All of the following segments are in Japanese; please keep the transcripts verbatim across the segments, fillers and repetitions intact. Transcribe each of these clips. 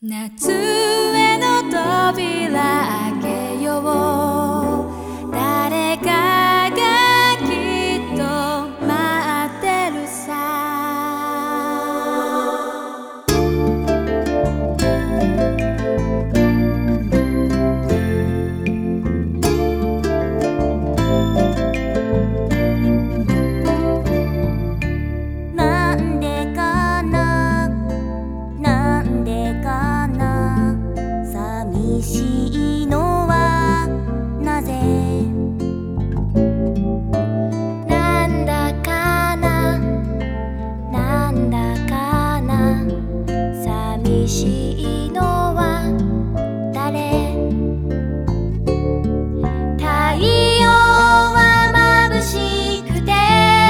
夏への扉開けよう。誰かがきっと待ってるさ。 なんでかな、なんでかな、寂しいのはなぜ。なんだかな、なんだかな、寂しいのは誰。太陽は眩しくて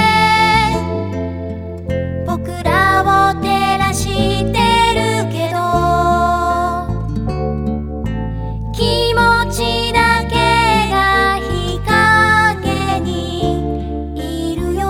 僕らを照らしてるけど、気持ちだけが日陰にいるよ。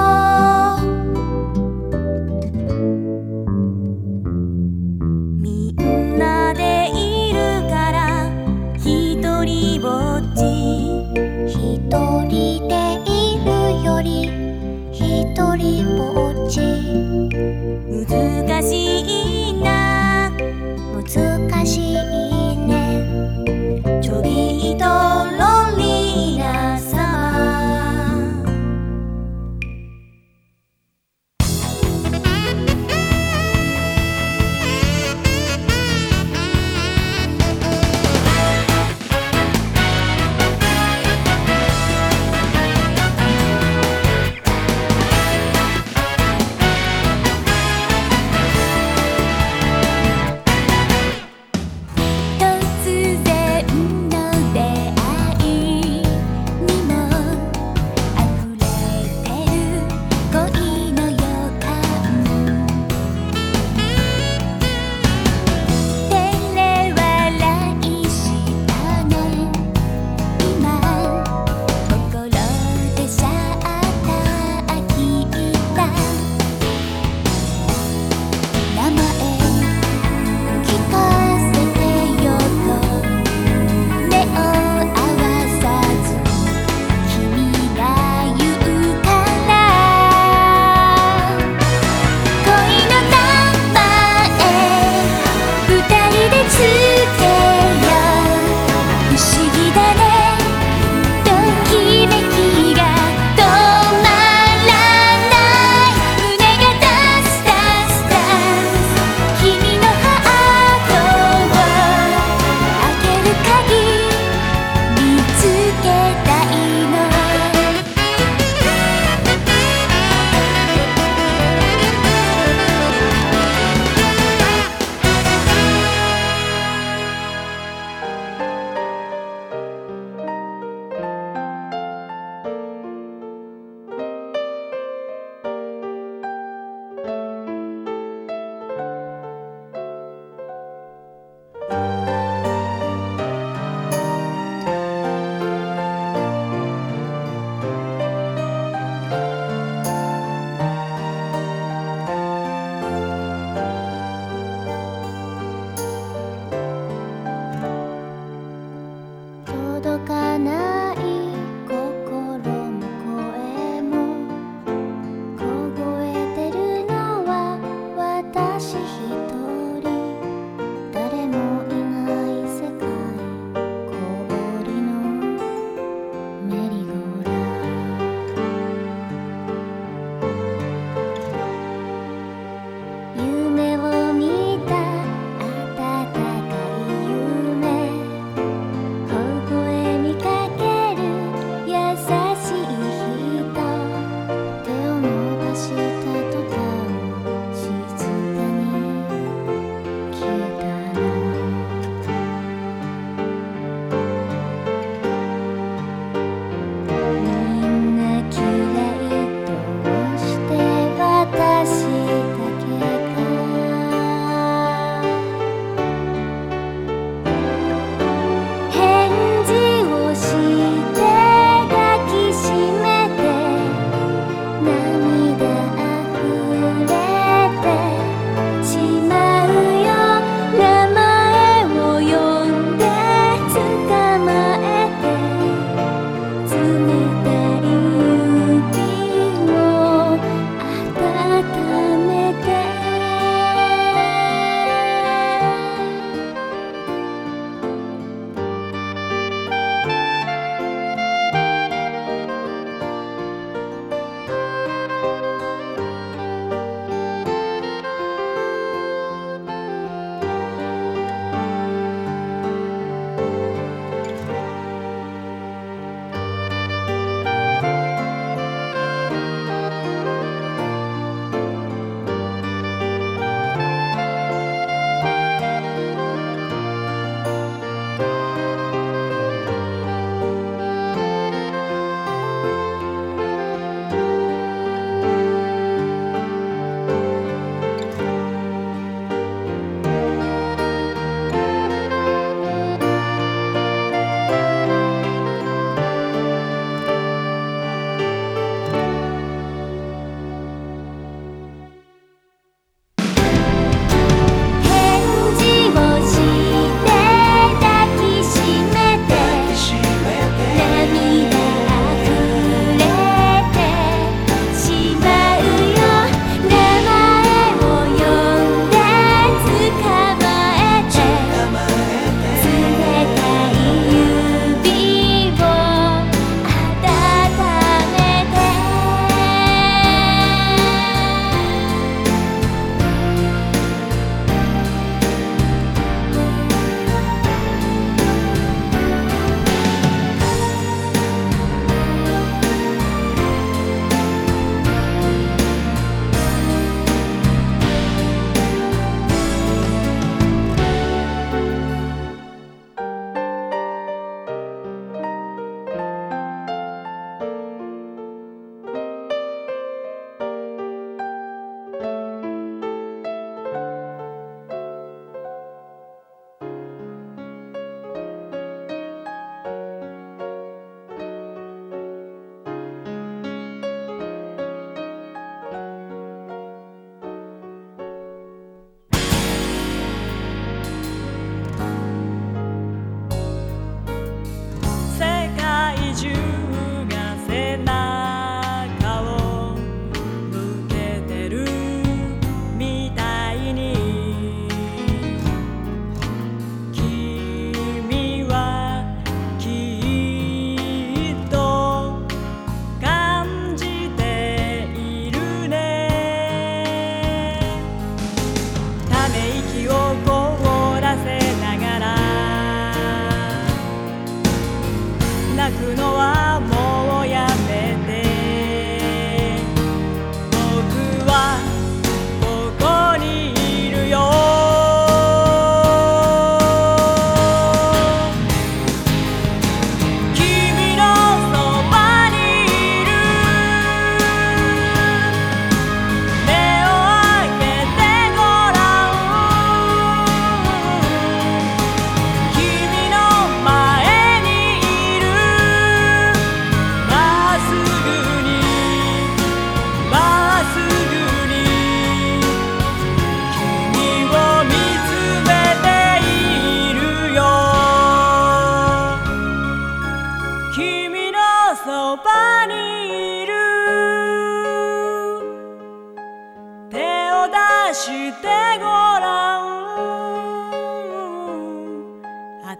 みんなでいるからひとりぼっち、ひとりでいるよりひとりぼっち。難しいな、難しいね、ちょびっとロンリーなさま。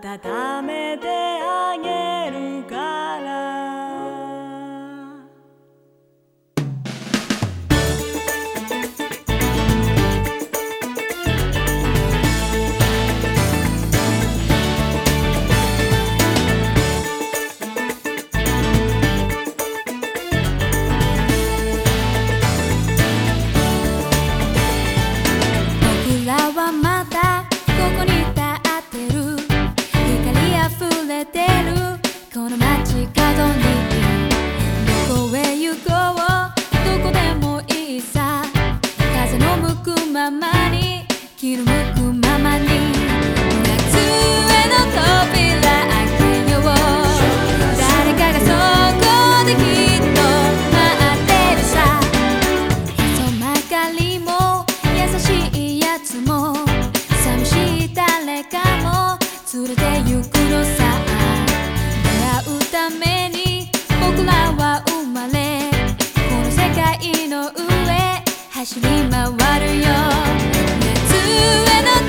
温めてあげるから僕らはまたここに立ってる光あふれてるこの街角にどこへ行こうどこでもいいさ風の向くままに気の向くままに夏への扉開けよう誰かがそこできっと待ってるさへそ曲がりも優しいやつも寂しい誰かも連れて行くのさ出会うために僕らは生まれこの世界の上走り回るよ夏への